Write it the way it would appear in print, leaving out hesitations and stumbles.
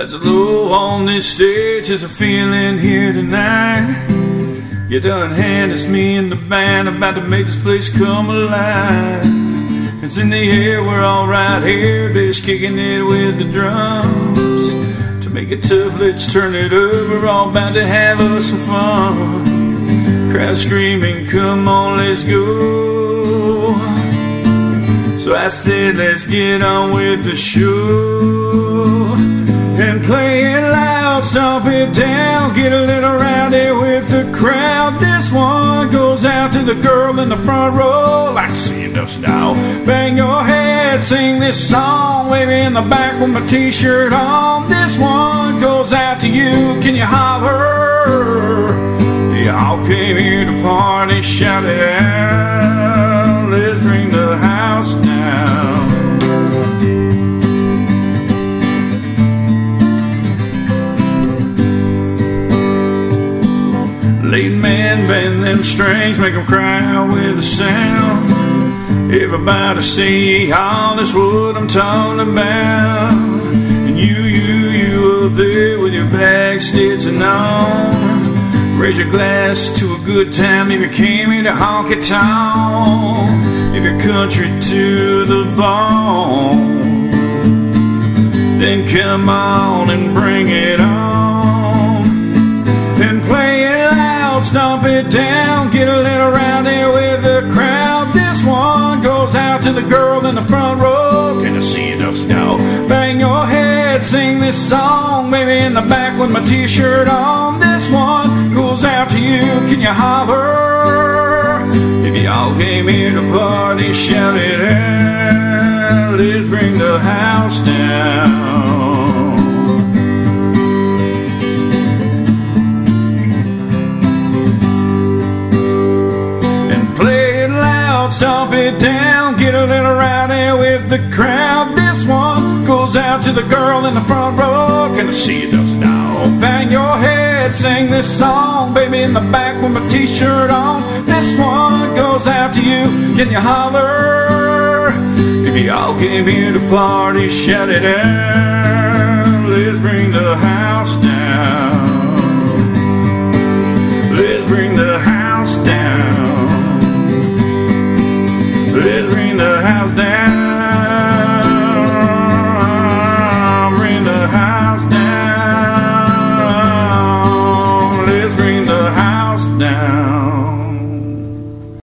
As a low on this stage, there's a feeling here tonight. You done hand us me and the band, about to make this place come alive. It's in the air, we're all right here, just kicking it with the drums. To make it tough, let's turn it up, we're all about to have us some fun. Crowd screaming, come on, let's go. So I said, let's get on with the show. And play it loud, stomp it down, get a little rowdy with the crowd. This one goes out to the girl in the front row. Like to see you dust down, bang your head, sing this song, wave in the back with my t-shirt on. This one goes out to you, can you holler? Y'all came here to party, shout it out, let's bring the house down. Lead man, bend them strings, make them cry out with the sound. Everybody say, oh, that's what I'm talking about. And you up there with your black Stetson on. Raise your glass to a good time if you came here to honky tonk. If you're country to the bone, then come on and bring it on. And play it loud, stomp it down, get a little rowdy with the crowd. This one goes out to the girl in the front row. Can I see you dust down? Bang your head, sing this song, maybe in the back with my t-shirt on. This one goes out to you, can you holler? If y'all came here to party, shout it out, let's bring the house down. Stomp it down, get a little rowdy with the crowd. This one goes out to the girl in the front row. Can I see you dust down? Bang your head, sing this song, baby in the back with my t-shirt on. This one goes out to you, can you holler? If y'all came here to party, shout it out, let's bring the house down. Let's bring the house down. Let's bring the house down.